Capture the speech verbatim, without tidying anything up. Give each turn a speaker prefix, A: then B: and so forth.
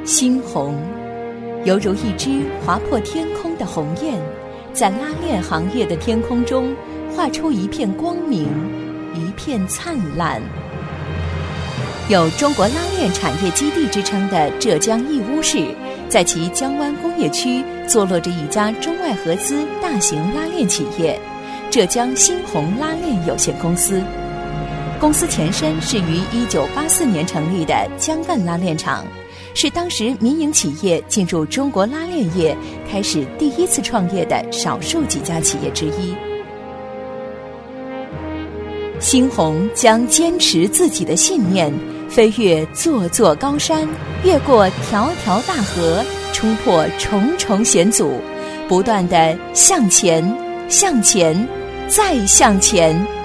A: 猩红，犹如一只划破天空的鸿雁，在拉链行业的天空中画出一片光明，一片灿烂。有中国拉链产业基地之称的浙江义乌市，在其江湾工业区坐落着一家中外合资大型拉链企业——浙江猩红拉链有限公司。公司前身是于一九八四年成立的江赣拉链厂，是当时民营企业进入中国拉链业开始第一次创业的少数几家企业之一。猩红将坚持自己的信念，飞越座座高山，越过条条大河，冲破重重险阻，不断地向前，向前，再向前。